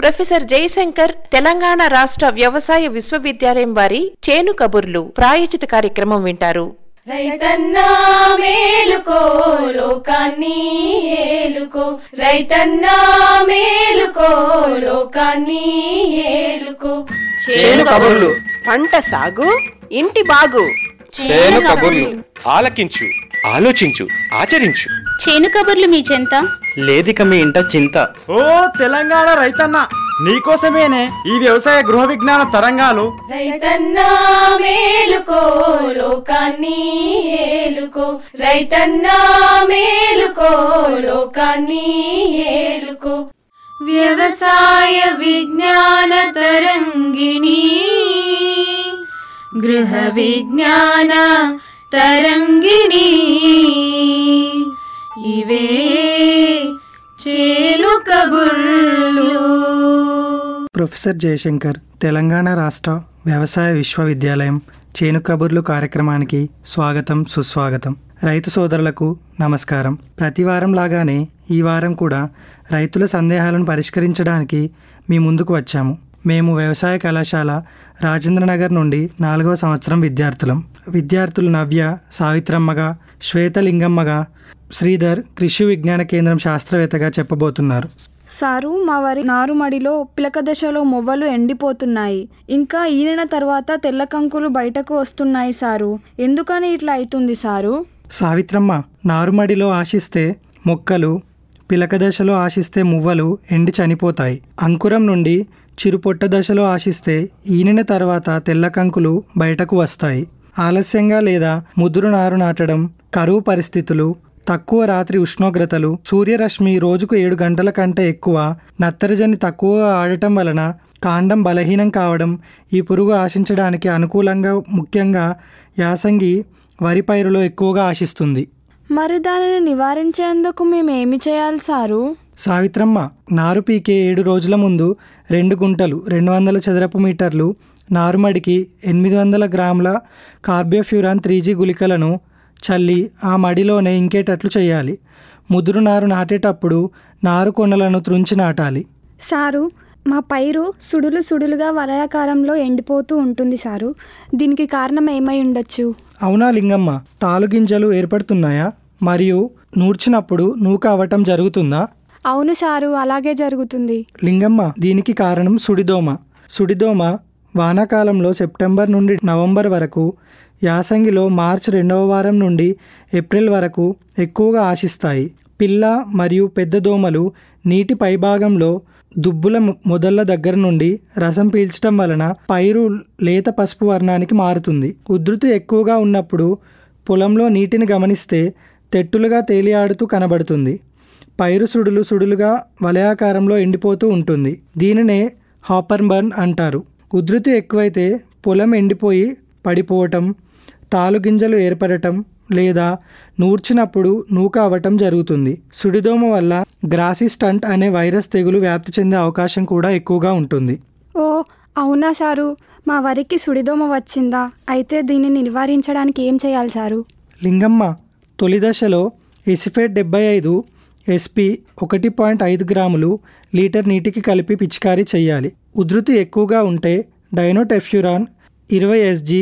Professor Jayashankar Telangana రాష్ట్ర వ్యవసాయ విశ్వవిద్యాలయం వారి చేను కబుర్లు ప్రాయోజిత కార్యక్రమం వింటారు. రైతన్నా మేలుకో లోకాన్ని ఏలుకో, రైతన్నా మేలుకో లోకాన్ని ఏలుకో. చేను కబుర్లు, పంట సాగు ఇంటి బాగు. చేను కబుర్లు ఆలకించు, ఆలోచించు, ఆచరించు. చేను కబుర్లు మీ చెంత లేదిక మీ ఇంట చింత. ఓ తెలంగాణ రైతన్న, నీకోసమేనే ఈ వ్యవసాయ గృహ విజ్ఞాన తరంగాలు. రైతన్నా మేలుకో లోకాన్ని ఏలుకో, రైతన్నా మేలుకో లోకాన్ని ఏలుకో. వ్యవసాయ విజ్ఞాన తరంగిణి, గృహ విజ్ఞాన తరంగిణి, ఇవే చేను కబుర్లు. ప్రొఫెసర్ జయశంకర్ తెలంగాణ రాష్ట్ర వ్యవసాయ విశ్వవిద్యాలయం చేను కబుర్లు కార్యక్రమానికి స్వాగతం, సుస్వాగతం. రైతు సోదరులకు నమస్కారం. ప్రతివారం లాగానే ఈ వారం కూడా రైతుల సందేహాలను పరిష్కరించడానికి మీ ముందుకు వచ్చాము. మేము వ్యవసాయ కళాశాల రాజేంద్రనగర్ నుండి 4వ సంవత్సరం విద్యార్థులు నవ్య సావిత్రమ్మగా, శ్వేతలింగమ్మగా, శ్రీధర్ కృషి విజ్ఞాన కేంద్రం శాస్త్రవేత్తగా చెప్పబోతున్నారు. సారు, మా వరి నారుమడిలో పిలక దశలో మొవ్వలు ఎండిపోతున్నాయి. ఇంకా ఈనిన తర్వాత తెల్ల కంకులు బయటకు వస్తున్నాయి సారు. ఎందుకని ఇట్లా అవుతుంది సారు? సావిత్రమ్మ, నారుమడిలో ఆశిస్తే మొక్కలు, పిలక దశలో ఆశిస్తే మువ్వలు ఎండి చనిపోతాయి. అంకురం నుండి చిరుపొట్ట దశలో ఆశిస్తే ఈనిన తర్వాత తెల్ల కంకులు బయటకు వస్తాయి. ఆలస్యంగా లేదా ముదురు నారు నాటడం, కరువు పరిస్థితులు, తక్కువ రాత్రి ఉష్ణోగ్రతలు, సూర్యరశ్మి రోజుకు 7 గంటల కంటే ఎక్కువ, నత్తరజని తక్కువగా ఆడటం వలన కాండం బలహీనం కావడం ఈ పురుగు ఆశించడానికి అనుకూలంగా ముఖ్యంగా యాసంగి వరి పైరులో ఎక్కువగా ఆశిస్తుంది. మరి దానిని నివారించేందుకు మేము ఏమి చేయాలి సారు? సావిత్రమ్మ, నారు పీకే 7 రోజుల ముందు 2 గుంటలు 200 చదరపు మీటర్లు నారుమడికి 800 గ్రాముల కార్బోఫ్యూరాన్ 3G గుళికలను చల్లి ఆ మడిలోనే ఇంకేటట్లు చేయాలి. ముదురు నారు నాటేటప్పుడు నారు కొనలను త్రుంచి నాటాలి. సారు, మా పైరు సుడులుగా వలయాకారంలో ఎండిపోతూ ఉంటుంది సారు. దీనికి కారణం ఏమై ఉండొచ్చు? అవునా లింగమ్మ, తాలుగింజలు ఏర్పడుతున్నాయా మరియు నూర్చినప్పుడు నూక అవ్వటం జరుగుతుందా? అవును సారు, అలాగే జరుగుతుంది. లింగమ్మ, దీనికి కారణం సుడిదోమ వానాకాలంలో సెప్టెంబర్ నుండి నవంబర్ వరకు, యాసంగిలో మార్చి 2వ వారం నుండి ఏప్రిల్ వరకు ఎక్కువగా ఆశిస్తాయి. పిల్ల మరియు పెద్ద దోమలు నీటి పైభాగంలో దుబ్బుల మొదళ్ల దగ్గర నుండి రసం పీల్చడం వలన పైరు లేత పసుపు వర్ణానికి మారుతుంది. ఉధృతి ఎక్కువగా ఉన్నప్పుడు పొలంలో నీటిని గమనిస్తే తెట్టులుగా తేలియాడుతూ కనబడుతుంది. పైరు సుడులుగా వలయాకారంలో ఎండిపోతూ ఉంటుంది. దీనినే హాపర్ బర్న్ అంటారు. ఉధృతి ఎక్కువైతే పొలం ఎండిపోయి పడిపోవటం, తాలుగింజలు ఏర్పడటం లేదా నూర్చినప్పుడు నూక అవ్వటం జరుగుతుంది. సుడిదోమ వల్ల గ్రాసీ స్టంట్ అనే వైరస్ తెగులు వ్యాప్తి చెందే అవకాశం కూడా ఎక్కువగా ఉంటుంది. ఓ అవునా సారు, మా వరికి సుడిదోమ వచ్చిందా? అయితే దీనిని నివారించడానికి ఏం చేయాలి సారు? లింగమ్మ, తొలి దశలో ఎసిఫేట్ 75 SP 1.5 గ్రాములు లీటర్ నీటికి కలిపి పిచికారీ చేయాలి. ఉధృతి ఎక్కువగా ఉంటే డైనోటెఫ్యూరాన్ 20 SG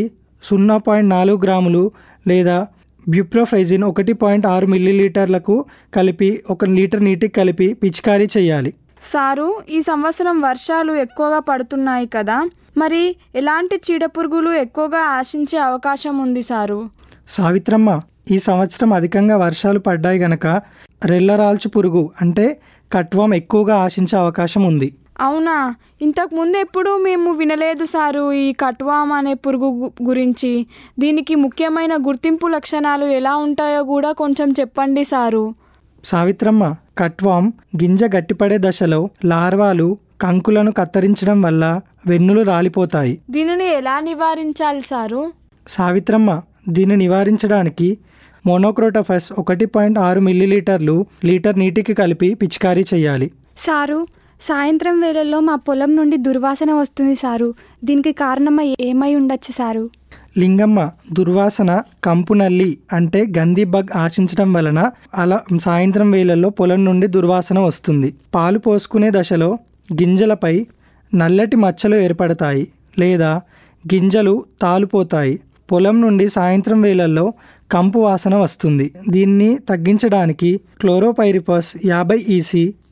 0.4 గ్రాములు లేదా బ్యూప్రోఫైజిన్ 1.6 మిల్లీలీటర్లకు కలిపి 1 లీటర్ నీటికి కలిపి పిచికారీ చేయాలి. సారు, ఈ సంవత్సరం వర్షాలు ఎక్కువగా పడుతున్నాయి కదా, మరి ఎలాంటి చీడపురుగులు ఎక్కువగా ఆశించే అవకాశం ఉంది సారు? సావిత్రమ్మ, ఈ సంవత్సరం అధికంగా వర్షాలు పడ్డాయి గనక రెల్లరాల్చు పురుగు అంటే కట్వామ్ ఎక్కువగా ఆశించే అవకాశం ఉంది. అవునా? ఇంతకు ముందు ఎప్పుడు మేము వినలేదు సారు ఈ కట్వామ్ అనే పురుగు గురించి. దీనికి ముఖ్యమైన గుర్తింపు లక్షణాలు ఎలా ఉంటాయో కూడా కొంచెం చెప్పండి సారు. సావిత్రమ్మ, కట్వామ్ గింజ గట్టిపడే దశలో లార్వాలు కంకులను కత్తిరించడం వల్ల వెన్నులు రాలిపోతాయి. దీనిని ఎలా నివారించాలి సారు? సావిత్రమ్మ, దీన్ని నివారించడానికి మోనోక్రోటోఫస్ 1.6 మిల్లీలీటర్లు లీటర్ నీటికి కలిపి పిచికారీ చేయాలి. సారు, సాయంత్రం వేళల్లో మా పొలం నుండి దుర్వాసన వస్తుంది సారు. దీనికి కారణం ఏమై ఉండొచ్చు సారు? లింగమ్మ, దుర్వాసన కంపు నల్లి అంటే గంధి బగ్ ఆశించడం వలన అలా సాయంత్రం వేళల్లో పొలం నుండి దుర్వాసన వస్తుంది. పాలు పోసుకునే దశలో గింజలపై నల్లటి మచ్చలు ఏర్పడతాయి లేదా గింజలు తాలుపోతాయి. పొలం నుండి సాయంత్రం వేళల్లో కంపు వాసన వస్తుంది. దీన్ని తగ్గించడానికి క్లోరోపైరిపస్ 50 EC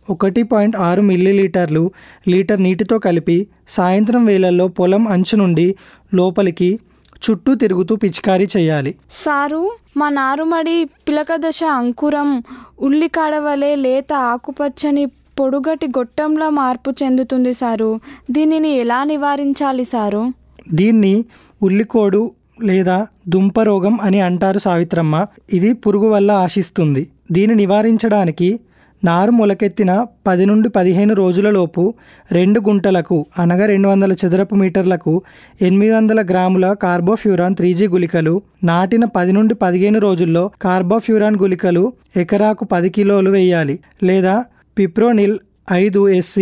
1.6 మిల్లీలీటర్లు లీటర్ నీటితో కలిపి సాయంత్రం వేళల్లో పొలం అంచు నుండి లోపలికి చుట్టూ తిరుగుతూ పిచికారీ చేయాలి. సారు, మా నారుమడి పిలక దశ అంకురం ఉల్లికాడ వలె లేత ఆకుపచ్చని పొడుగటి గొట్టంలా మార్పు చెందుతుంది సారు. దీనిని ఎలా నివారించాలి సారు? దీన్ని ఉల్లికోడు లేదా దుంప రోగం అని అంటారు సావిత్రమ్మ. ఇది పురుగు వల్ల ఆశిస్తుంది. దీన్ని నివారించడానికి నారు మొలకెత్తిన 10 నుండి 15 రోజులలోపు 2 గుంటలకు అనగా 200 చదరపు మీటర్లకు 800 గ్రాముల కార్బోఫ్యూరాన్ 3G గుళికలు, నాటిన 10 నుండి 15 రోజుల్లో కార్బోఫ్యూరాన్ గుళికలు ఎకరాకు 10 కిలోలు వేయాలి. లేదా పిప్రోనిల్ 5 SC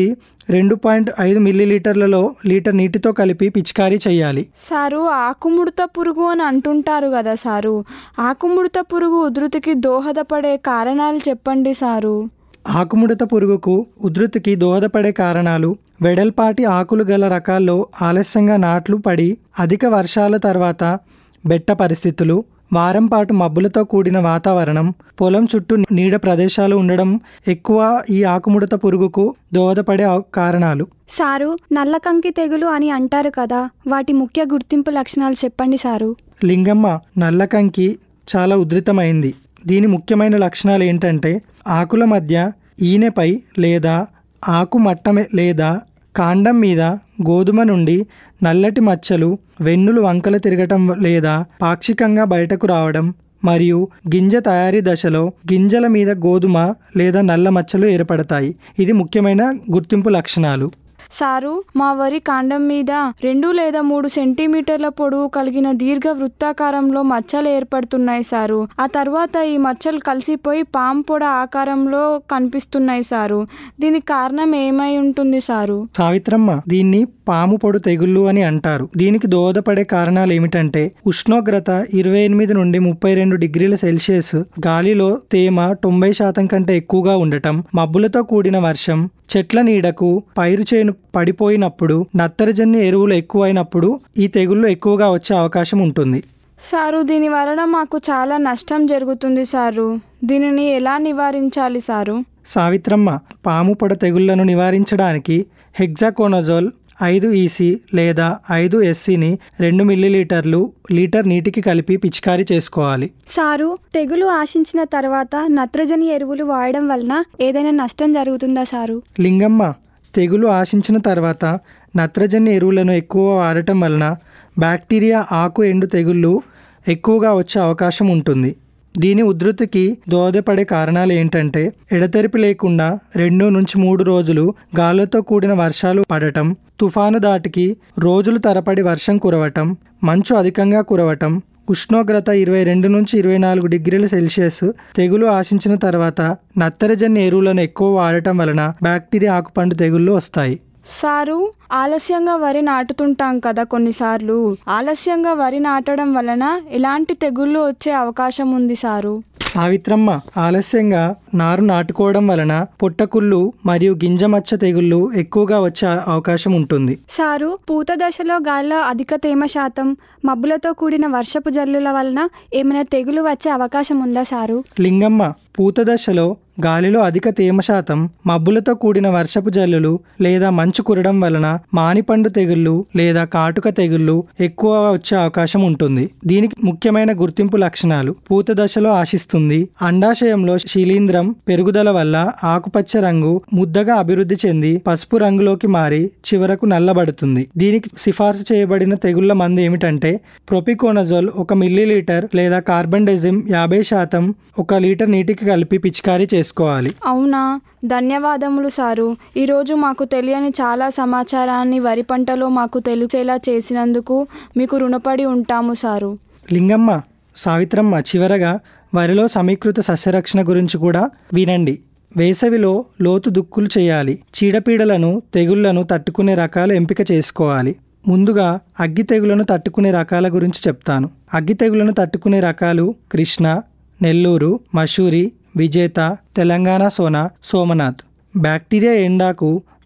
2.5 మిల్లీలీటర్లలో లీటర్ నీటితో కలిపి పిచికారీ చేయాలి. సారు, ఆకుముడత పురుగు అని అంటుంటారు కదా సారు, ఆకుముడత పురుగు ఉధృతికి దోహదపడే కారణాలు చెప్పండి సారు. ఆకుముడత పురుగుకు ఉధృతికి దోహదపడే కారణాలు: వెడల్పాటి ఆకులు గల రకాల్లో ఆలస్యంగా నాట్లు పడి అధిక వర్షాల తర్వాత బెట్ట పరిస్థితులు, వారం పాటు మబ్బులతో కూడిన వాతావరణం, పొలం చుట్టూ నీడ ప్రదేశాలు ఉండడం ఎక్కువ ఈ ఆకుముడత పురుగుకు దోహదపడే కారణాలు. సారు, నల్లకంకి తెగులు అని అంటారు కదా, వాటి ముఖ్య గుర్తింపు లక్షణాలు చెప్పండి సారు. లింగమ్మ, నల్లకంకి చాలా ఉధృతమైంది. దీని ముఖ్యమైన లక్షణాలు ఏంటంటే ఆకుల మధ్య ఈనెపై లేదా ఆకు మట్టమే లేదా కాండం మీద గోధుమ నుండి నల్లటి మచ్చలు, వెన్నులు వంకలు తిరగటం లేదా పాక్షికంగా బయటకు రావడం మరియు గింజ తయారీ దశలో గింజల మీద గోధుమ లేదా నల్ల మచ్చలు ఏర్పడతాయి. ఇది ముఖ్యమైన గుర్తింపు లక్షణాలు. సారు, మా వరి కాండం మీద 2 లేదా 3 సెంటీమీటర్ల పొడవు కలిగిన దీర్ఘ వృత్తాకారంలో మచ్చలు ఏర్పడుతున్నాయి సారు. ఆ తర్వాత ఈ మచ్చలు కలిసిపోయి పాము పొడ ఆకారంలో కనిపిస్తున్నాయి సారు. దీనికి కారణం ఏమై ఉంటుంది సారు? సావిత్రమ్మ, దీన్ని పాము పొడు తెగుళ్ళు అని అంటారు. దీనికి దోహదపడే కారణాలు ఏమిటంటే ఉష్ణోగ్రత 28 నుండి 32 డిగ్రీల సెల్సియస్, గాలిలో తేమ 90% కంటే ఎక్కువగా ఉండటం, మబ్బులతో కూడిన వర్షం, చెట్ల నీడకు పైరు చేను పడిపోయినప్పుడు, నత్తరజన్య ఎరువులు ఎక్కువైనప్పుడు ఈ తెగుళ్ళు ఎక్కువగా వచ్చే అవకాశం ఉంటుంది. సారు, దీని వలన మాకు చాలా నష్టం జరుగుతుంది సారు. దీనిని ఎలా నివారించాలి సారు? సావిత్రమ్మ, పాము పొడ తెగుళ్లను నివారించడానికి హెగ్జాకోనజోల్ 5 EC లేదా 5 SCని 2 మిల్లీలీటర్లు లీటర్ నీటికి కలిపి పిచికారీ చేసుకోవాలి. సారు, తెగులు ఆశించిన తర్వాత నత్రజని ఎరువులు వాడడం వలన ఏదైనా నష్టం జరుగుతుందా సారు? లింగమ్మ, తెగులు ఆశించిన తర్వాత నత్రజని ఎరువులను ఎక్కువ వాడటం వలన బ్యాక్టీరియా ఆకు ఎండు తెగుళ్ళు ఎక్కువగా వచ్చే అవకాశం ఉంటుంది. దీని ఉధృతికి దోహదపడే కారణాలు ఏంటంటే ఎడతెరిపి లేకుండా 2 నుంచి 3 రోజులు గాలులతో కూడిన వర్షాలు పడటం, తుఫాను దాటికి రోజులు తరబడి వర్షం కురవటం, మంచు అధికంగా కురవటం, ఉష్ణోగ్రత 22 నుంచి 24 డిగ్రీల సెల్సియస్. తెగులు ఆశించిన తర్వాత నత్తరజన్య ఎరువులను ఎక్కువ వాడటం వలన బ్యాక్టీరియా ఆకుపండు తెగుళ్ళు వస్తాయి. సారు, ఆలస్యంగా వరి నాటుతుంటాం కదా కొన్నిసార్లు. ఆలస్యంగా వరి నాటడం వలన ఎలాంటి తెగుళ్ళు వచ్చే అవకాశం ఉంది సారు? సావిత్రమ్మ, ఆలస్యంగా నారు నాటుకోవడం వలన పొట్టకుళ్ళు మరియు గింజమచ్చ తెగుళ్ళు ఎక్కువగా వచ్చే అవకాశం ఉంటుంది. సారు, పూత దశలో గాలిలో అధిక తేమ శాతం, మబ్బులతో కూడిన వర్షపు జల్లుల వలన ఏమైనా తెగులు వచ్చే అవకాశం ఉందా సారు? లింగమ్మ, పూత దశలో గాలిలో అధిక తేమ శాతం, మబ్బులతో కూడిన వర్షపు జల్లులు లేదా మంచు కురడం వలన మానిపండు తెగుళ్ళు లేదా కాటుక తెగుళ్ళు ఎక్కువగా వచ్చే అవకాశం ఉంటుంది. దీనికి ముఖ్యమైన గుర్తింపు లక్షణాలు: పూత దశలో ఆశిస్తుంది, అండాశయంలో శిలీంధ్రం పెరుగుదల వల్ల ఆకుపచ్చ రంగు ముద్దగా అభివృద్ధి చెంది పసుపు రంగులోకి మారి చివరకు నల్లబడుతుంది. దీనికి సిఫార్సు చేయబడిన తెగుళ్ల మందు ఏమిటంటే ప్రొపికోనజోల్ 1 మిల్లీలీటర్ లేదా కార్బండెజిమ్ 50% 1 లీటర్ నీటికి కలిపి పిచికారీ చేసుకోవాలి. అవునా? ధన్యవాదములు సారు. ఈరోజు మాకు తెలియని చాలా సమాచారాన్ని వరి పంటలో మాకు తెలిసేలా చేసినందుకు మీకు రుణపడి ఉంటాము సారు. లింగమ్మ, సావిత్రమ్మ, చివరగా వరిలో సమీకృత సస్యరక్షణ గురించి కూడా వినండి. వేసవిలో లోతు దుక్కులు చేయాలి. చీడపీడలను, తెగుళ్లను తట్టుకునే రకాలు ఎంపిక చేసుకోవాలి. ముందుగా అగ్గి తెగులను తట్టుకునే రకాల గురించి చెప్తాను. అగ్గి తెగులను తట్టుకునే రకాలు కృష్ణ, నెల్లూరు, మసూరి, విజేత, తెలంగాణ సోనా, సోమనాథ్. బ్యాక్టీరియా ఎండాకు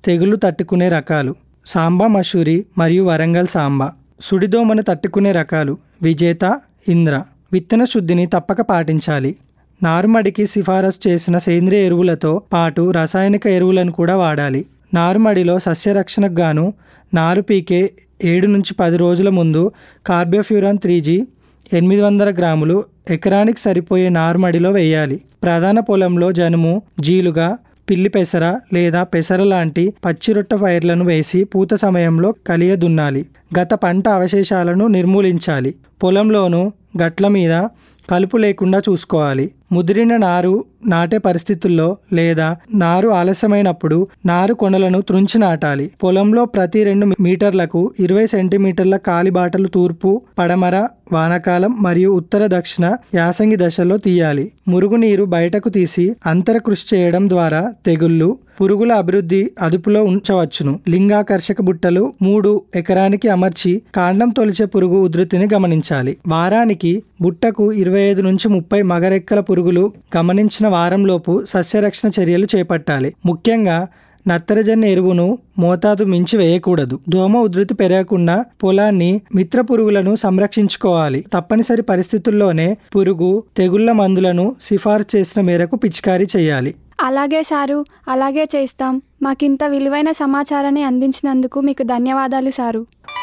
తెగులు తట్టుకునే రకాలు సాంబా మసూరి మరియు వరంగల్ సాంబా. సుడిదోమను తట్టుకునే రకాలు విజేత, ఇంద్ర. విత్తన శుద్ధిని తప్పక పాటించాలి. నారుమడికి సిఫారసు చేసిన సేంద్రియ ఎరువులతో పాటు రసాయనిక ఎరువులను కూడా వాడాలి. నారుమడిలో సస్యరక్షణకు గాను నారు పీకే 7 నుంచి 10 రోజుల ముందు కార్బోఫ్యూరాన్ 3G 800 గ్రాములు ఎకరానికి సరిపోయే నారుమడిలో వేయాలి. ప్రధాన పొలంలో జనుము, జీలుగా, పిల్లి పెసర లేదా పెసర లాంటి పచ్చిరొట్ట పైర్లను వేసి పూత సమయంలో కలియ దున్నాలి. గత పంట అవశేషాలను నిర్మూలించాలి. పొలంలోనూ గట్ల మీద కలుపు లేకుండా చూసుకోవాలి. ముదిరిన నారు నాటే పరిస్థితుల్లో లేదా నారు ఆలస్యమైనప్పుడు నారు కొనలను త్రుంచి నాటాలి. పొలంలో ప్రతి 2 మీటర్లకు 20 సెంటీమీటర్ల కాలిబాటలు తూర్పు, పడమర, వానాకాలం మరియు ఉత్తర దక్షిణ యాసంగి దశలో తీయాలి. మురుగునీరు బయటకు తీసి అంతర కృషి చేయడం ద్వారా తెగుళ్ళు, పురుగుల అభివృద్ధి అదుపులో ఉంచవచ్చును. లింగాకర్షక బుట్టలు 3 ఎకరానికి అమర్చి కాండం తొలిచే పురుగు ఉధృతిని గమనించాలి. వారానికి బుట్టకు 25 నుంచి 30 మగరెక్కల పురుగులు గమనించిన వారంలోపు సస్యరక్షణ చర్యలు చేపట్టాలి. ముఖ్యంగా నత్రజని ఎరువును మోతాదు మించి వేయకూడదు. దోమ ఉధృతి పెరగకుండా పొలాన్ని మిత్ర పురుగులను సంరక్షించుకోవాలి. తప్పనిసరి పరిస్థితుల్లోనే పురుగు, తెగుళ్ల మందులను సిఫార్సు చేసిన మేరకు పిచికారీ చేయాలి. అలాగే సారు, అలాగే చేస్తాం. మాకింత విలువైన సమాచారాన్ని అందించినందుకు మీకు ధన్యవాదాలు సారు.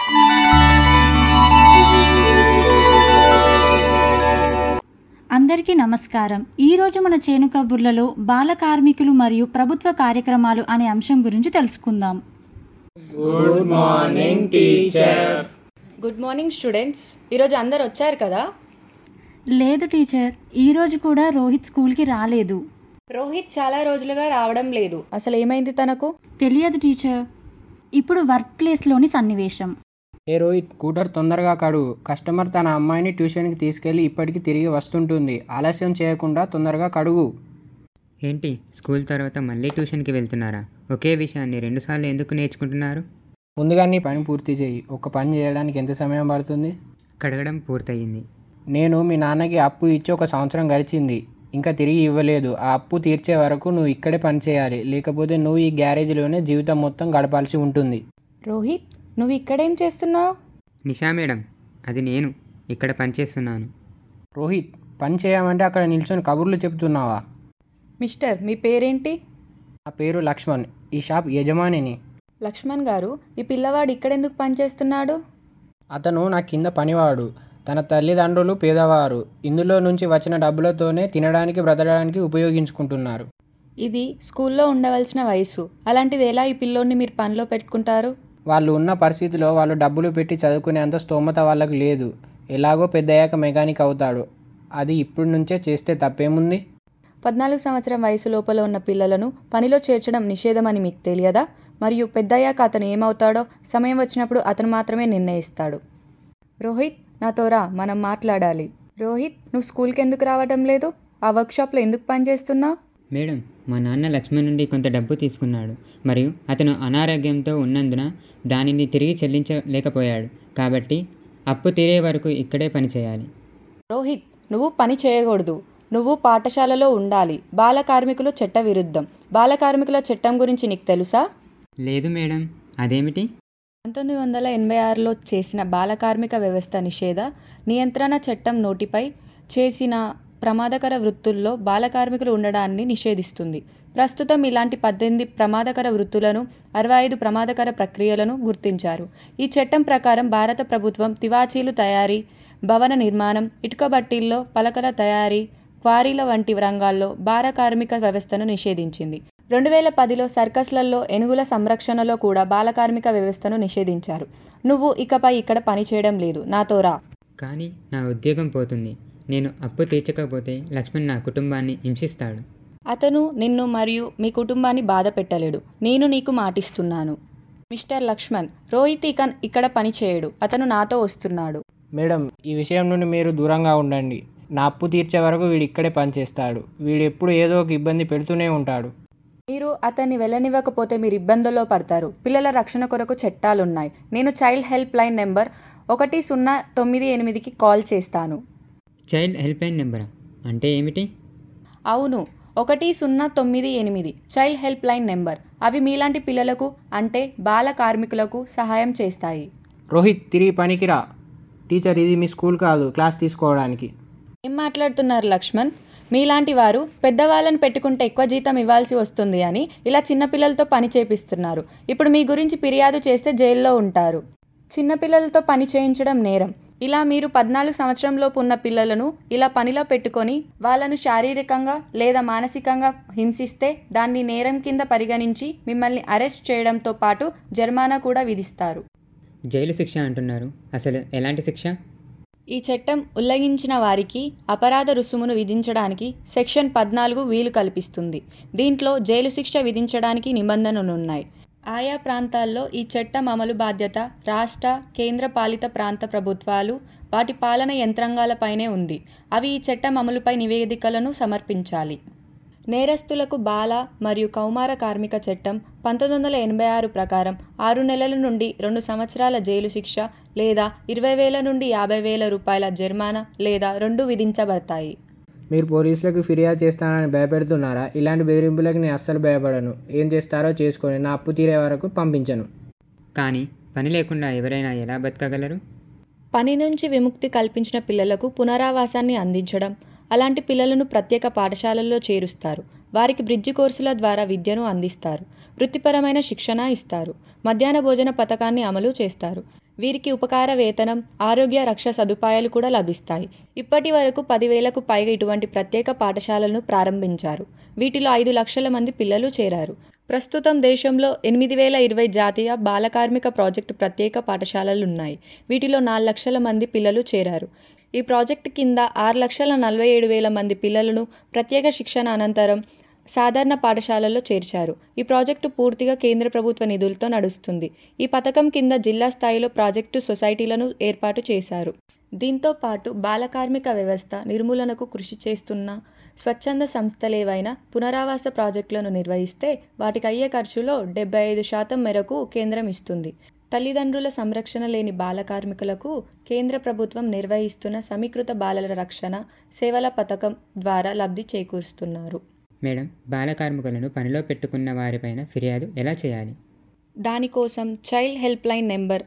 అందరికీ నమస్కారం. ఈరోజు మన చేను కబుర్లలో బాల కార్మికులు మరియు ప్రభుత్వ కార్యక్రమాలు అనే అంశం గురించి తెలుసుకుందాం. Good morning teacher. Good morning students. ఈరోజు అందరు వచ్చారు కదా? లేదు టీచర్, ఈరోజు కూడా రోహిత్ స్కూల్కి రాలేదు. రోహిత్ చాలా రోజులుగా రావడం లేదు. అసలు ఏమైంది తనకు? తెలియదు టీచర్. ఇప్పుడు వర్క్ ప్లేస్లోని సన్నివేశం. ఏ రోహిత్, స్కూటర్ తొందరగా కడుగు. కస్టమర్ తన అమ్మాయిని ట్యూషన్కి తీసుకెళ్ళి ఇప్పటికి తిరిగి వస్తుంటుంది. ఆలస్యం చేయకుండా తొందరగా కడుగు. ఏంటి, స్కూల్ తర్వాత మళ్ళీ ట్యూషన్కి వెళ్తున్నారా? ఒకే విషయాన్ని 2 సార్లు ఎందుకు నేర్చుకుంటున్నారు? ముందుగా నీ పని పూర్తి చేయి. ఒక పని చేయడానికి ఎంత సమయం పడుతుంది? కడగడం పూర్తయింది. నేను మీ నాన్నకి అప్పు ఇచ్చి 1 సంవత్సరం గడిచింది, ఇంకా తిరిగి ఇవ్వలేదు. ఆ అప్పు తీర్చే వరకు నువ్వు ఇక్కడే పని చేయాలి. లేకపోతే నువ్వు ఈ గ్యారేజ్లోనే జీవితం మొత్తం గడపాల్సి ఉంటుంది. రోహిత్, నువ్వు ఇక్కడేం చేస్తున్నావు? నిషా మేడం, అది నేను ఇక్కడ పనిచేస్తున్నాను. రోహిత్, పని చేయమంటే అక్కడ నిల్చొని కబుర్లు చెప్తున్నావా? మిస్టర్, మీ పేరేంటి? నా పేరు లక్ష్మణ్, ఈ షాప్ యజమానిని. లక్ష్మణ్ గారు, ఈ పిల్లవాడు ఇక్కడెందుకు పనిచేస్తున్నాడు? అతను నా కింద పనివాడు. తన తల్లిదండ్రులు పేదవారు. ఇందులో నుంచి వచ్చిన డబ్బులతోనే తినడానికి, బ్రతకడానికి ఉపయోగించుకుంటున్నారు. ఇది స్కూల్లో ఉండవలసిన వయసు. అలాంటిది ఎలా ఈ పిల్లోడిని మీరు పనిలో పెట్టుకుంటారు? వాళ్ళు ఉన్న పరిస్థితిలో వాళ్ళు డబ్బులు పెట్టి చదువుకునేంత స్తోమత వాళ్ళకు లేదు. ఎలాగో పెద్దయ్యాక మెకానిక్ అవుతాడు. అది ఇప్పటి నుంచే చేస్తే తప్పేముంది? 14 సంవత్సరం వయసు లోపల ఉన్న పిల్లలను పనిలో చేర్చడం నిషేధమని మీకు తెలియదా? మరియు పెద్దయ్యాక అతను ఏమవుతాడో సమయం వచ్చినప్పుడు అతను మాత్రమే నిర్ణయిస్తాడు. రోహిత్, నాతో రా, మనం మాట్లాడాలి. రోహిత్, నువ్వు స్కూల్కి ఎందుకు రావడం లేదు? ఆ వర్క్షాప్లో ఎందుకు పనిచేస్తున్నావు? మేడం, మా నాన్న లక్ష్మణ్ నుండి కొంత డబ్బు తీసుకున్నాడు మరియు అతను అనారోగ్యంతో ఉన్నందున దానిని తిరిగి చెల్లించలేకపోయాడు. కాబట్టి అప్పు తీరే వరకు ఇక్కడే పని చేయాలి. రోహిత్, నువ్వు పని చేయకూడదు. నువ్వు పాఠశాలలో ఉండాలి. బాల కార్మికులు చట్ట విరుద్ధం. బాల కార్మికుల చట్టం గురించి నీకు తెలుసా? లేదు మేడం, అదేమిటి? 1986లో చేసిన బాల కార్మిక వ్యవస్థ నిషేధ నియంత్రణ చట్టం నోటిపై చేసిన ప్రమాదకర వృత్తుల్లో బాల కార్మికులు ఉండడాన్ని నిషేధిస్తుంది. ప్రస్తుతం ఇలాంటి 18 ప్రమాదకర వృత్తులను, 65 ప్రమాదకర ప్రక్రియలను గుర్తించారు. ఈ చట్టం ప్రకారం భారత ప్రభుత్వం తివాచీలు తయారీ, భవన నిర్మాణం, ఇటుక బట్టీల్లో పలకల తయారీ, క్వారీల వంటి రంగాల్లో బాల కార్మిక వ్యవస్థను నిషేధించింది. 2010లో సర్కస్లలో ఏనుగుల సంరక్షణలో కూడా బాల కార్మిక వ్యవస్థను నిషేధించారు. నువ్వు ఇకపై ఇక్కడ పనిచేయడం లేదు. నాతో రా. కానీ నా ఉద్యోగం పోతుంది. నేను అప్పు తీర్చకపోతే లక్ష్మణ్ నా కుటుంబాన్ని హింసిస్తాడు. అతను నిన్ను మరియు మీ కుటుంబాన్ని బాధ పెట్టలేడు. నేను నీకు మాటిస్తున్నాను. మిస్టర్ లక్ష్మణ్, రోహిత్ ఇక్కడ పని చేయడు. అతను నాతో వస్తున్నాడు. మేడం, ఈ విషయం నుండి మీరు దూరంగా ఉండండి. నా అప్పు తీర్చే వరకు వీడు ఇక్కడే పనిచేస్తాడు. వీడు ఎప్పుడు ఏదో ఒక ఇబ్బంది పెడుతూనే ఉంటాడు. మీరు అతన్ని వెళ్ళనివ్వకపోతే మీరు ఇబ్బందుల్లో పడతారు. పిల్లల రక్షణ కొరకు చట్టాలున్నాయి. నేను చైల్డ్ హెల్ప్ లైన్ నెంబర్ 1098కి కాల్ చేస్తాను. చైల్డ్ హెల్ప్ లైన్ నెంబరా? అంటే ఏమిటి? అవును, 1098 చైల్డ్ హెల్ప్ లైన్ నెంబర్. అవి మీలాంటి పిల్లలకు అంటే బాల కార్మికులకు సహాయం చేస్తాయి. రోహిత్, తిరిగి పనికిరా. టీచర్, ఇది మీ స్కూల్ కాదు క్లాస్ తీసుకోవడానికి. ఏం మాట్లాడుతున్నారు లక్ష్మణ్? మీలాంటి వారు పెద్దవాళ్ళని పెట్టుకుంటే ఎక్కువ జీతం ఇవ్వాల్సి వస్తుంది అని ఇలా చిన్నపిల్లలతో పని చేపిస్తున్నారు. ఇప్పుడు మీ గురించి ఫిర్యాదు చేస్తే జైల్లో ఉంటారు. చిన్నపిల్లలతో పని చేయించడం నేరం. ఇలా మీరు 14 సంవత్సరంలోపు ఉన్న పిల్లలను ఇలా పనిలో పెట్టుకొని వాళ్ళను శారీరకంగా లేదా మానసికంగా హింసిస్తే దాన్ని నేరం కింద పరిగణించి మిమ్మల్ని అరెస్ట్ చేయడంతో పాటు జరిమానా కూడా విధిస్తారు. జైలు శిక్ష అంటున్నారు, అసలు ఎలాంటి శిక్ష? ఈ చట్టం ఉల్లంఘించిన వారికి అపరాధ రుసుమును విధించడానికి సెక్షన్ 14 వీలు కల్పిస్తుంది. దీంట్లో జైలు శిక్ష విధించడానికి నిబంధనలున్నాయి. ఆయా ప్రాంతాల్లో ఈ చట్టం అమలు బాధ్యత రాష్ట్ర, కేంద్ర పాలిత ప్రాంత ప్రభుత్వాలు, వాటి పాలన యంత్రాంగాలపైనే ఉంది. అవి ఈ చట్టం అమలుపై నివేదికలను సమర్పించాలి. నేరస్తులకు బాల మరియు కౌమార కార్మిక చట్టం 1986 ప్రకారం 6 నెలల నుండి 2 సంవత్సరాల జైలు శిక్ష లేదా 20,000 నుండి 50,000 రూపాయల జరిమానా లేదా 2 విధించబడతాయి. మీరు పోలీసులకు ఫిర్యాదు చేస్తానని భయపెడుతున్నారా? ఇలాంటి బెదిరింపులకు నేను అస్సలు భయపడను. ఏం చేస్తారో చేసుకొని నా అప్పు తీరే వరకు పంపించను. కానీ పని లేకుండా ఎవరైనా ఎలా బతకగలరు? పని నుంచి విముక్తి కల్పించిన పిల్లలకు పునరావాసాన్ని అందించడం, అలాంటి పిల్లలను ప్రత్యేక పాఠశాలల్లో చేరుస్తారు. వారికి బ్రిడ్జి కోర్సుల ద్వారా విద్యను అందిస్తారు. వృత్తిపరమైన శిక్షణ ఇస్తారు. మధ్యాహ్న భోజన పథకాన్ని అమలు చేస్తారు. వీరికి ఉపకార వేతనం, ఆరోగ్య రక్ష సదుపాయాలు కూడా లభిస్తాయి. ఇప్పటి వరకు 10,000కు పైగా ఇటువంటి ప్రత్యేక పాఠశాలలను ప్రారంభించారు. వీటిలో 5 లక్షల మంది పిల్లలు చేరారు. ప్రస్తుతం దేశంలో 8,020 జాతీయ బాలకార్మిక ప్రాజెక్టు ప్రత్యేక పాఠశాలలున్నాయి. వీటిలో 4 లక్షల మంది పిల్లలు చేరారు. ఈ ప్రాజెక్టు కింద 6,47,000 మంది పిల్లలను ప్రత్యేక శిక్షణ అనంతరం సాధారణ పాఠశాలల్లో చేర్చారు. ఈ ప్రాజెక్టు పూర్తిగా కేంద్ర ప్రభుత్వ నిధులతో నడుస్తుంది. ఈ పథకం కింద జిల్లా స్థాయిలో ప్రాజెక్టు సొసైటీలను ఏర్పాటు చేశారు. దీంతో పాటు బాలకార్మిక వ్యవస్థ నిర్మూలనకు కృషి చేస్తున్న స్వచ్ఛంద సంస్థలేవైనా పునరావాస ప్రాజెక్టులను నిర్వహిస్తే వాటికి అయ్యే ఖర్చులో 75% మేరకు కేంద్రం ఇస్తుంది. తల్లిదండ్రుల సంరక్షణ లేని బాల కార్మికులకు కేంద్ర ప్రభుత్వం నిర్వహిస్తున్న సమీకృత బాలల రక్షణ సేవల పథకం ద్వారా లబ్ధి చేకూరుస్తున్నారు. మేడం, బాల కార్మికులను పనిలో పెట్టుకున్న వారిపైన ఫిర్యాదు ఎలా చేయాలి? దానికోసం చైల్డ్ హెల్ప్ లైన్ నెంబర్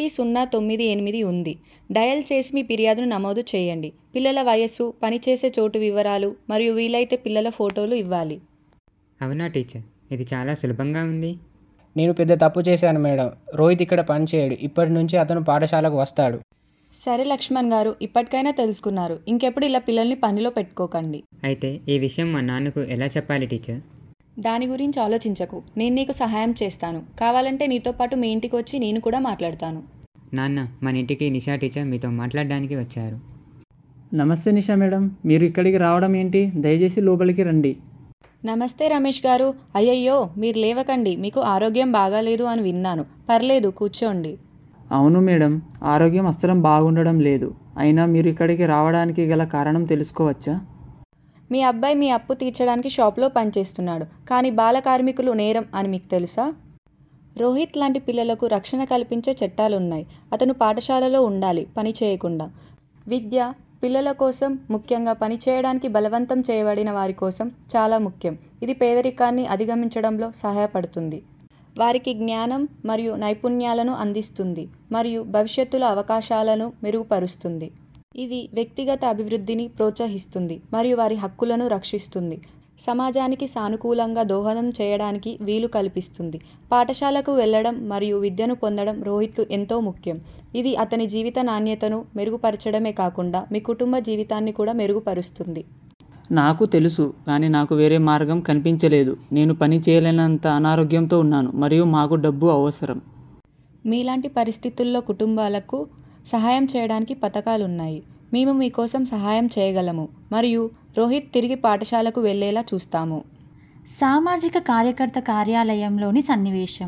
1098 ఉంది. డయల్ చేసి మీ ఫిర్యాదును నమోదు చేయండి. పిల్లల వయస్సు, పనిచేసే చోటు వివరాలు మరియు వీలైతే పిల్లల ఫోటోలు ఇవ్వాలి. అవునా టీచర్, ఇది చాలా సులభంగా ఉంది. నేను పెద్ద తప్పు చేశాను మేడం. రోహిత్ ఇక్కడ పని చేయడు. ఇప్పటి నుంచి అతను పాఠశాలకు వస్తాడు. సరే లక్ష్మణ్ గారు, ఇప్పటికైనా తెలుసుకున్నారు. ఇంకెప్పుడు ఇలా పిల్లల్ని పనిలో పెట్టుకోకండి. అయితే ఈ విషయం మా నాన్నకు ఎలా చెప్పాలి టీచర్? దాని గురించి ఆలోచించకు. నేను నీకు సహాయం చేస్తాను. కావాలంటే నీతో పాటు మీ ఇంటికి వచ్చి నేను కూడా మాట్లాడతాను. నాన్న, మన ఇంటికి నిషా టీచర్ మీతో మాట్లాడడానికి వచ్చారు. నమస్తే నిషా మేడం, మీరు ఇక్కడికి రావడం ఏంటి? దయచేసి లోపలికి రండి. నమస్తే రమేష్ గారు. అయ్యయ్యో, మీరు లేవకండి. మీకు ఆరోగ్యం బాగాలేదు అని విన్నాను. పర్లేదు, కూర్చోండి. అవును మేడం, ఆరోగ్యం అస్సలు బాగుండడం లేదు. అయినా మీరు ఇక్కడికి రావడానికి గల కారణం తెలుసుకోవచ్చా? మీ అబ్బాయి మీ అప్పు తీర్చడానికి షాప్లో పనిచేస్తున్నాడు. కానీ బాల కార్మికులు నేరం అని మీకు తెలుసా? రోహిత్ లాంటి పిల్లలకు రక్షణ కల్పించే చట్టాలున్నాయి. అతను పాఠశాలలో ఉండాలి, పని చేయకుండా. విద్య పిల్లల కోసం, ముఖ్యంగా పని చేయడానికి బలవంతం చేయబడిన వారి కోసం చాలా ముఖ్యం. ఇది పేదరికాన్ని అధిగమించడంలో సహాయపడుతుంది. వారికి జ్ఞానం మరియు నైపుణ్యాలను అందిస్తుంది మరియు భవిష్యత్తులో అవకాశాలను మెరుగుపరుస్తుంది. ఇది వ్యక్తిగత అభివృద్ధిని ప్రోత్సహిస్తుంది మరియు వారి హక్కులను రక్షిస్తుంది. సమాజానికి సానుకూలంగా దోహదం చేయడానికి వీలు కల్పిస్తుంది. పాఠశాలకు వెళ్ళడం మరియు విద్యను పొందడం రోహిత్కు ఎంతో ముఖ్యం. ఇది అతని జీవిత నాణ్యతను మెరుగుపరచడమే కాకుండా మీ కుటుంబ జీవితాన్ని కూడా మెరుగుపరుస్తుంది. నాకు తెలుసు, కానీ నాకు వేరే మార్గం కనిపించలేదు. నేను పని చేయలేనంత అనారోగ్యంతో ఉన్నాను మరియు మాకు డబ్బు అవసరం. మీలాంటి పరిస్థితుల్లో కుటుంబాలకు సహాయం చేయడానికి పథకాలున్నాయి. మేము మీకోసం సహాయం చేయగలము మరియు రోహిత్ తిరిగి పాఠశాలకు వెళ్ళేలా చూస్తాము. సామాజిక కార్యకర్త కార్యాలయంలోని సన్నివేశం.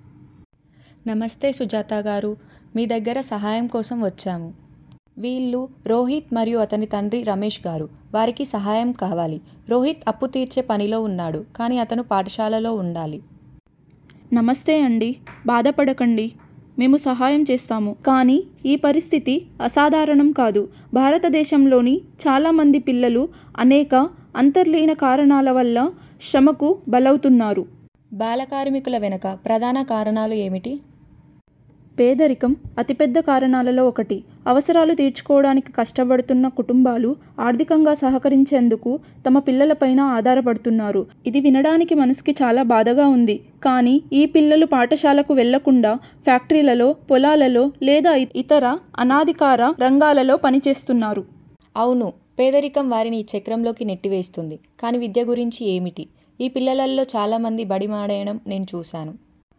నమస్తే సుజాత గారు, మీ దగ్గర సహాయం కోసం వచ్చాము. వీళ్ళు రోహిత్ మరియు అతని తండ్రి రమేష్ గారు. వారికి సహాయం కావాలి. రోహిత్ అప్పు తీర్చే పనిలో ఉన్నాడు, కానీ అతను పాఠశాలలో ఉండాలి. నమస్తే అండి, బాధపడకండి, మేము సహాయం చేస్తాము. కానీ ఈ పరిస్థితి అసాధారణం కాదు. భారతదేశంలోని చాలామంది పిల్లలు అనేక అంతర్లీన కారణాల వల్ల శ్రమకు బలవుతున్నారు. బాలకార్మికుల వెనుక ప్రధాన కారణాలు ఏమిటి? పేదరికం అతిపెద్ద కారణాలలో ఒకటి. అవసరాలు తీర్చుకోవడానికి కష్టపడుతున్న కుటుంబాలు ఆర్థికంగా సహకరించేందుకు తమ పిల్లలపైన ఆధారపడుతున్నారు. ఇది వినడానికి మనసుకి చాలా బాధగా ఉంది. కానీ ఈ పిల్లలు పాఠశాలకు వెళ్లకుండా ఫ్యాక్టరీలలో, పొలాలలో లేదా ఇతర అనాధికార రంగాలలో పనిచేస్తున్నారు. అవును, పేదరికం వారిని ఈ చక్రంలోకి నెట్టివేస్తుంది. కానీ విద్య గురించి ఏమిటి? ఈ పిల్లలలో చాలామంది బడి మానేయడం నేను చూశాను.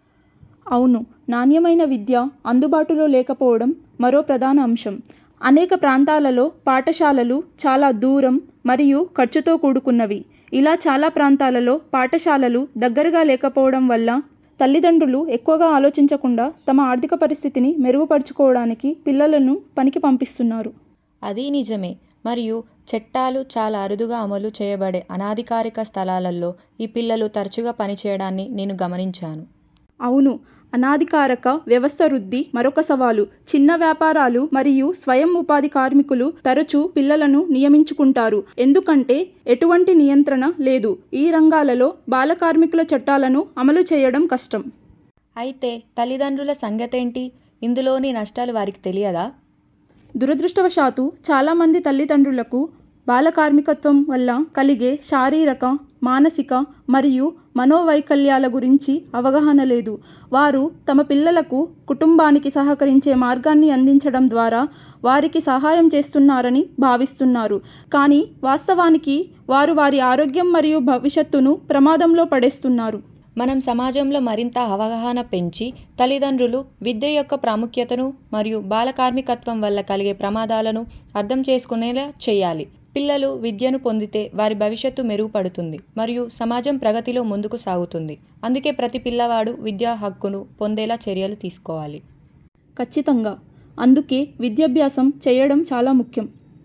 అవును, నాణ్యమైన విద్య అందుబాటులో లేకపోవడం మరో ప్రధాన అంశం. అనేక ప్రాంతాలలో పాఠశాలలు చాలా దూరం మరియు ఖర్చుతో కూడుకున్నవి. ఇలా చాలా ప్రాంతాలలో పాఠశాలలు దగ్గరగా లేకపోవడం వల్ల తల్లిదండ్రులు ఎక్కువగా ఆలోచించకుండా తమ ఆర్థిక పరిస్థితిని మెరుగుపరుచుకోవడానికి పిల్లలను పనికి పంపిస్తున్నారు. అది నిజమే. మరియు చట్టాలు చాలా అరుదుగా అమలు చేయబడే అనాధికారిక స్థలాలలో ఈ పిల్లలు తరచుగా పనిచేయడాన్ని నేను గమనించాను. అవును, అనాధికారక వ్యవస్థ వృద్ధి మరొక సవాలు. చిన్న వ్యాపారాలు మరియు స్వయం ఉపాధి కార్మికులు తరచూ పిల్లలను నియమించుకుంటారు, ఎందుకంటే ఎటువంటి నియంత్రణ లేదు. ఈ రంగాలలో బాల కార్మికుల చట్టాలను అమలు చేయడం కష్టం. అయితే తల్లిదండ్రుల సంగతేంటి? ఇందులోని నష్టాలు వారికి తెలియదా? దురదృష్టవశాత్తు చాలామంది తల్లిదండ్రులకు బాల కార్మికత్వం వల్ల కలిగే శారీరక, మానసిక మరియు మనోవైకల్యాల గురించి అవగాహన లేదు. వారు తమ పిల్లలకు కుటుంబానికి సహకరించే మార్గాన్ని అందించడం ద్వారా వారికి సహాయం చేస్తున్నారని భావిస్తున్నారు. కానీ వాస్తవానికి వారు వారి ఆరోగ్యం మరియు భవిష్యత్తును ప్రమాదంలో పడేస్తున్నారు. మనం సమాజంలో మరింత అవగాహన పెంచి తల్లిదండ్రులు విద్య యొక్క ప్రాముఖ్యతను మరియు బాల కార్మికత్వం వల్ల కలిగే ప్రమాదాలను అర్థం చేసుకునేలా చేయాలి. పిల్లలు విద్యను పొందితే వారి భవిష్యత్తు మెరుగుపడుతుంది మరియు సమాజం ప్రగతిలో ముందుకు సాగుతుంది. అందుకే ప్రతి పిల్లవాడు విద్యా హక్కును పొందేలా చర్యలు తీసుకోవాలి. ఖచ్చితంగా. అందుకే విద్యాభ్యాసం చేయడం చాలా ముఖ్యం.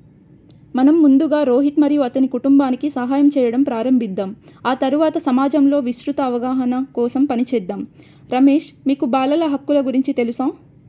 మనం ముందుగా రోహిత్ మరియు అతని కుటుంబానికి సహాయం చేయడం ప్రారంభిద్దాం. ఆ తరువాత సమాజంలో విస్తృత అవగాహన కోసం పనిచేద్దాం. రమేష్, మీకు బాలల హక్కుల గురించి తెలుసా?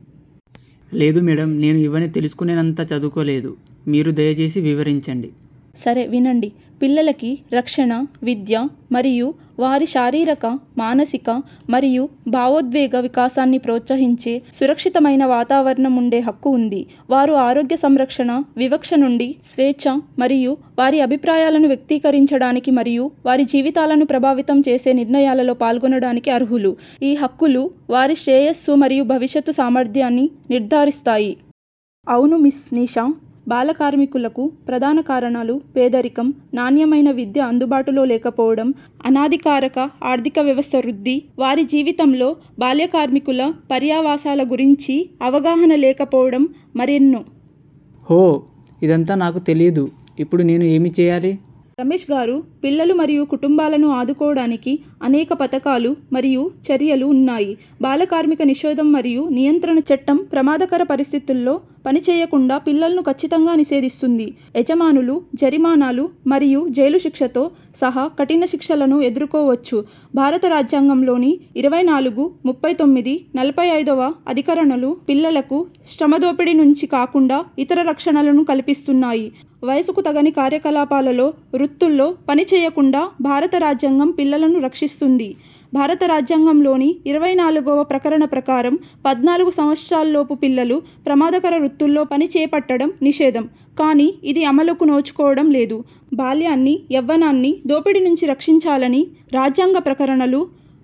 లేదు మేడం, నేను ఇవన్నీ తెలుసుకునేంత చదువుకోలేదు. మీరు దయచేసి వివరించండి. సరే, వినండి. పిల్లలకి రక్షణ, విద్య మరియు వారి శారీరక, మానసిక మరియు భావోద్వేగ వికాసాన్ని ప్రోత్సహించే సురక్షితమైన వాతావరణం ఉండే హక్కు ఉంది. వారు ఆరోగ్య సంరక్షణ, వివక్ష నుండి స్వేచ్ఛ మరియు వారి అభిప్రాయాలను వ్యక్తీకరించడానికి మరియు వారి జీవితాలను ప్రభావితం చేసే నిర్ణయాలలో పాల్గొనడానికి అర్హులు. ఈ హక్కులు వారి శ్రేయస్సు మరియు భవిష్యత్తు సామర్థ్యాన్ని నిర్ధారిస్తాయి. అవును మిస్ నిషా, బాల కార్మికులకు ప్రధాన కారణాలు పేదరికం, నాణ్యమైన విద్య అందుబాటులో లేకపోవడం, అనాధికారక ఆర్థిక వ్యవస్థ వృద్ధి, వారి జీవితంలో బాల్య కార్మికుల పర్యావాసాల గురించి అవగాహన లేకపోవడం మరెన్నో. హో, ఇదంతా నాకు తెలియదు. ఇప్పుడు నేను ఏమి చేయాలి? రమేష్ గారు, పిల్లలు మరియు కుటుంబాలను ఆదుకోవడానికి అనేక పథకాలు మరియు చర్యలు ఉన్నాయి. బాల కార్మిక నిషేధం మరియు నియంత్రణ చట్టం ప్రమాదకర పరిస్థితుల్లో పనిచేయకుండా పిల్లలను ఖచ్చితంగా నిషేధిస్తుంది. యజమానులు జరిమానాలు మరియు జైలు శిక్షతో సహా కఠిన శిక్షలను ఎదుర్కోవచ్చు. భారత రాజ్యాంగంలోని 24, 39, 45వ అధికరణలు పిల్లలకు శ్రమదోపిడీ నుంచి కాకుండా ఇతర రక్షణలను కల్పిస్తున్నాయి. వయసుకు తగని కార్యకలాపాలలో, వృత్తుల్లో పనిచేయకుండా భారత రాజ్యాంగం పిల్లలను రక్షిస్తుంది. భారత రాజ్యాంగంలోని 24వ ప్రకరణ ప్రకారం 14 సంవత్సరాలలోపు పిల్లలు ప్రమాదకర వృత్తుల్లో పని చేపట్టడం నిషేధం. కానీ ఇది అమలుకు నోచుకోవడం లేదు. బాల్యాన్ని, యవ్వనాన్ని దోపిడీ నుంచి రక్షించాలని రాజ్యాంగ ప్రకరణలు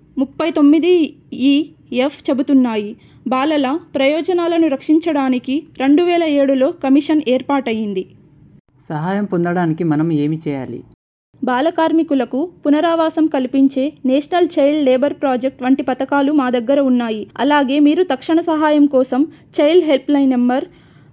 39(e)(f) చెబుతున్నాయి. బాలల ప్రయోజనాలను రక్షించడానికి 2007లో కమిషన్ ఏర్పాటయింది. సహాయం పొందడానికి మనం ఏమి చేయాలి? బాల కార్మికులకు పునరావాసం కల్పించే నేషనల్ చైల్డ్ లేబర్ ప్రాజెక్ట్ వంటి పథకాలు మా దగ్గర ఉన్నాయి. అలాగే మీరు తక్షణ సహాయం కోసం చైల్డ్ హెల్ప్ లైన్ నెంబర్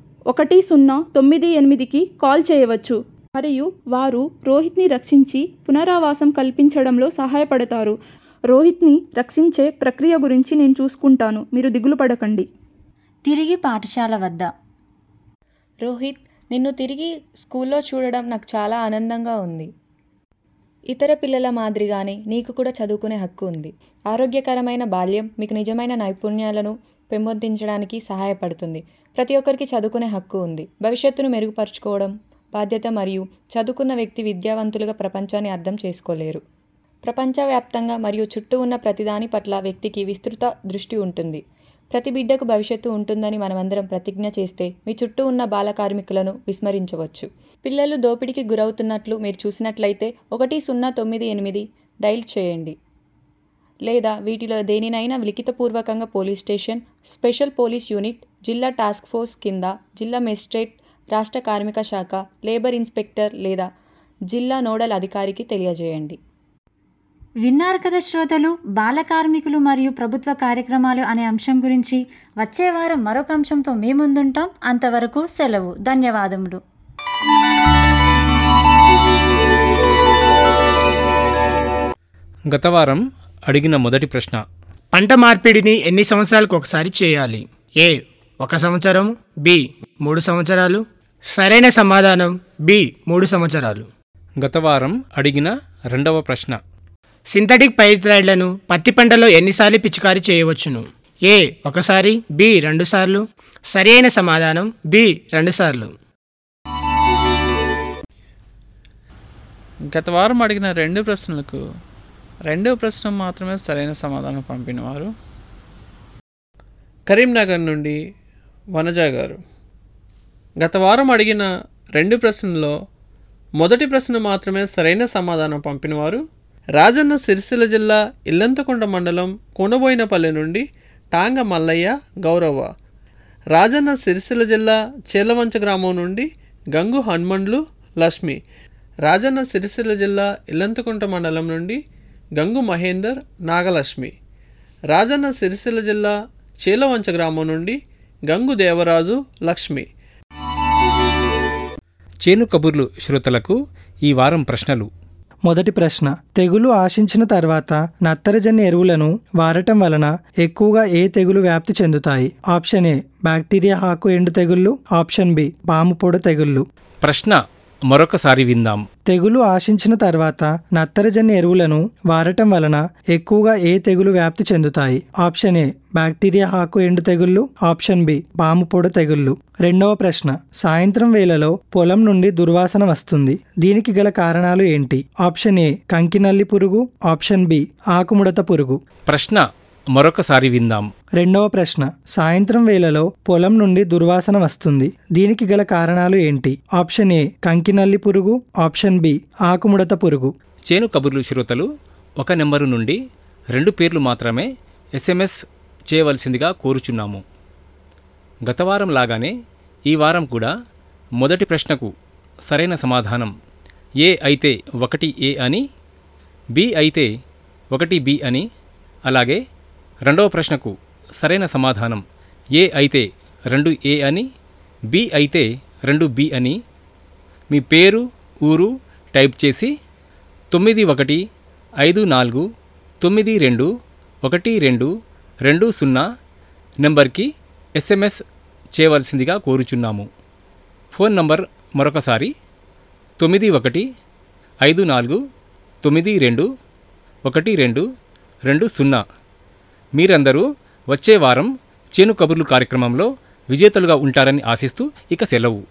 1098కి కాల్ చేయవచ్చు మరియు వారు రోహిత్ని రక్షించి పునరావాసం కల్పించడంలో సహాయపడతారు. రోహిత్ని రక్షించే ప్రక్రియ గురించి నేను చూసుకుంటాను, మీరు దిగులు పడకండి. తిరిగి పాఠశాల వద్ద. రోహిత్, నిన్ను తిరిగి స్కూల్లో చూడడం నాకు చాలా ఆనందంగా ఉంది. ఇతర పిల్లల మాదిరిగానే నీకు కూడా చదువుకునే హక్కు ఉంది. ఆరోగ్యకరమైన బాల్యం మీకు నిజమైన నైపుణ్యాలను పెంపొందించడానికి సహాయపడుతుంది. ప్రతి ఒక్కరికి చదువుకునే హక్కు ఉంది. భవిష్యత్తును మెరుగుపరుచుకోవడం బాధ్యత మరియు చదువుకున్న వ్యక్తి విద్యావంతులుగా ప్రపంచాన్ని అర్థం చేసుకోలేరు. ప్రపంచవ్యాప్తంగా మరియు చుట్టూ ఉన్న ప్రతిదాని పట్ల వ్యక్తికి విస్తృత దృష్టి ఉంటుంది. ప్రతి బిడ్డకు భవిష్యత్తు ఉంటుందని మనమందరం ప్రతిజ్ఞ చేస్తే మీ చుట్టూ ఉన్న బాల కార్మికులను విస్మరించవచ్చు. పిల్లలు దోపిడీకి గురవుతున్నట్లు మీరు చూసినట్లయితే 1098 డైల్ చేయండి, లేదా వీటిలో దేనినైనా లిఖితపూర్వకంగా police station, special police unit, జిల్లా టాస్క్ ఫోర్స్ కింద జిల్లా మెజిస్ట్రేట్, రాష్ట్ర కార్మిక శాఖ, లేబర్ ఇన్స్పెక్టర్ లేదా జిల్లా నోడల్ అధికారికి తెలియజేయండి. విన్నారు కదా శ్రోతలు, బాల కార్మికులు మరియు ప్రభుత్వ కార్యక్రమాలు అనే అంశం గురించి. వచ్చే వారం మరొక అంశంతో మీ ముందుంటాం. అంతవరకు సెలవు. ధన్యవాదములు. గత వారం అడిగిన మొదటి ప్రశ్న: పంట మార్పిడిని ఎన్ని సంవత్సరాలకు ఒకసారి చేయాలి? ఏ 1 సంవత్సరం, బి 3 సంవత్సరాలు. సరైన సమాధానం బి 3 సంవత్సరాలు. గత వారం అడిగిన రెండవ ప్రశ్న: సింథటిక్ పైరిథ్రాయిడ్లను పత్తి పంటలో ఎన్నిసార్లు పిచికారీ చేయవచ్చును? ఏ 1 సారి, బి 2 సార్లు. సరైన సమాధానం బి 2 సార్లు. గత వారం అడిగిన 2 ప్రశ్నలకు 2వ ప్రశ్న మాత్రమే సరైన సమాధానం పంపినవారు కరీంనగర్ నుండి వనజ గారు. గత వారం అడిగిన 2 ప్రశ్నల్లో మొదటి ప్రశ్న మాత్రమే సరైన సమాధానం పంపినవారు రాజన్న సిరిసిల్ల జిల్లా ఇల్లంతకుంట మండలం కొనబోయినపల్లి నుండి టాంగ మల్లయ్య గౌరవ. రాజన్న సిరిసిల్ల జిల్లా చేలవంచ గ్రామం నుండి గంగు హనుమండ్లు లక్ష్మి. రాజన్న సిరిసిల్ల జిల్లా ఇల్లంతకుంట మండలం నుండి గంగు మహేందర్ నాగలక్ష్మి. రాజన్న సిరిసిల్ల జిల్లా చేలవంచ గ్రామం నుండి గంగు దేవరాజు లక్ష్మి. చేను కబుర్లు శ్రోతలకు ఈ వారం ప్రశ్నలు. మొదటి ప్రశ్న: తెగులు ఆశించిన తర్వాత నత్రజని ఎరువులను వాడటం వలన ఎక్కువగా ఏ తెగులు వ్యాప్తి చెందుతాయి? ఆప్షన్ ఏ బ్యాక్టీరియా ఆకు ఎండు తెగుళ్ళు, ఆప్షన్ బి పాము పొడ తెగుళ్ళు. ప్రశ్న మరొకసారి విందాం. తెగులు ఆశించిన తర్వాత నత్రజని ఎరువులను వాడటం వలన ఎక్కువగా ఏ తెగులు వ్యాప్తి చెందుతాయి? ఆప్షన్ ఏ బ్యాక్టీరియా ఆకు ఎండు తెగుళ్ళు, ఆప్షన్ బి పాము పొడ తెగుళ్ళు. రెండవ ప్రశ్న: సాయంత్రం వేళలో పొలం నుండి దుర్వాసన వస్తుంది. దీనికి గల కారణాలు ఏంటి? ఆప్షన్ ఏ కంకినల్లి పురుగు, ఆప్షన్ బి ఆకుముడత పురుగు. ప్రశ్న మరొకసారి విందాం. రెండవ ప్రశ్న: సాయంత్రం వేళలో పొలం నుండి దుర్వాసన వస్తుంది. దీనికి గల కారణాలు ఏంటి? ఆప్షన్ ఏ కంకినల్లి పురుగు, ఆప్షన్ బి ఆకుముడత పురుగు. చేను కబుర్లు శ్రోతలు 1 నెంబరు నుండి 2 పేర్లు మాత్రమే SMS చేయవలసిందిగా కోరుచున్నాము. గత వారం లాగానే ఈ వారం కూడా మొదటి ప్రశ్నకు సరైన సమాధానం ఏ అయితే 1A అని, బి అయితే 1B అని, అలాగే రెండవ ప్రశ్నకు సరైన సమాధానం ఏ అయితే 2A అని, బి అయితే 2B అని మీ పేరు, ఊరు టైప్ చేసి 9154921220 నెంబర్కి SMS చేయవలసిందిగా కోరుచున్నాము. ఫోన్ నంబర్ మరొకసారి 9154921220. మీరందరూ వచ్చే వారం చేను కబుర్లు కార్యక్రమంలో విజేతలుగా ఉంటారని ఆశిస్తూ ఇక సెలవు.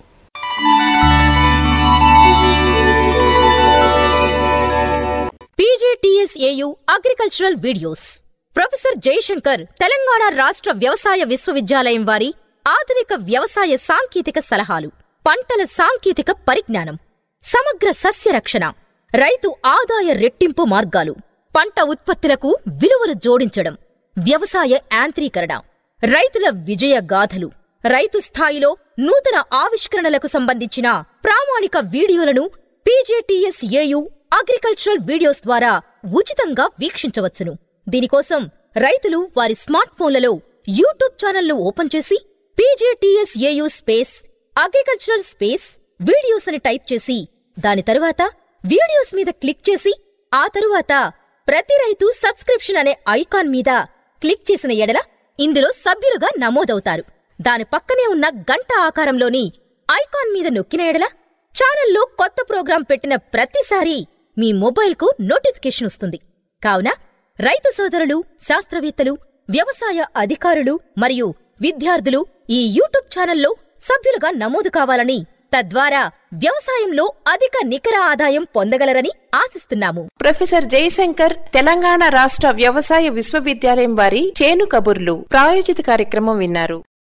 PGTSAU agricultural videos. Professor Jayashankar Telangana రాష్ట్ర వ్యవసాయ విశ్వవిద్యాలయం వారి ఆధునిక వ్యవసాయ సాంకేతిక సలహాలు, పంటల సాంకేతిక పరిజ్ఞానం, సమగ్ర సస్య రక్షణ, రైతు ఆదాయ రెట్టింపు మార్గాలు, పంట ఉత్పత్తులకు విలువలు జోడించడం, వ్యవసాయ యాంత్రీకరణ, రైతుల విజయ గాథలు, రైతు స్థాయిలో నూతన ఆవిష్కరణలకు సంబంధించిన ప్రామాణిక వీడియోలను PGTSAU అగ్రికల్చరల్ వీడియోస్ ద్వారా ఉచితంగా వీక్షించవచ్చును. దీనికోసం రైతులు వారి స్మార్ట్ ఫోన్లలో యూట్యూబ్ ఛానల్ను ఓపెన్ చేసి PGTSAU space agricultural space videos అని టైప్ చేసి దాని తరువాత వీడియోస్ మీద క్లిక్ చేసి ఆ తరువాత ప్రతి రైతు సబ్స్క్రిప్షన్ అనే ఐకాన్ మీద క్లిక్ చేసిన ఎడల ఇందులో సభ్యులుగా నమోదవుతారు. దాని పక్కనే ఉన్న గంట ఆకారంలోని ఐకాన్ మీద నొక్కిన ఎడల ఛానల్లో కొత్త ప్రోగ్రాం పెట్టిన ప్రతిసారి మీ మొబైల్కు నోటిఫికేషన్ వస్తుంది. కావున రైతు సోదరులు, శాస్త్రవేత్తలు, వ్యవసాయ అధికారులు మరియు విద్యార్థులు ఈ యూట్యూబ్ ఛానల్లో సభ్యులుగా నమోదు కావాలని తద్వారా వ్యవసాయంలో అధిక నికర ఆదాయం పొందగలరని ఆశిస్తున్నాము. ప్రొఫెసర్ జయశంకర్ తెలంగాణ రాష్ట్ర వ్యవసాయ విశ్వవిద్యాలయం వారి చేను కబుర్లు ప్రాయోజిత కార్యక్రమం విన్నారు.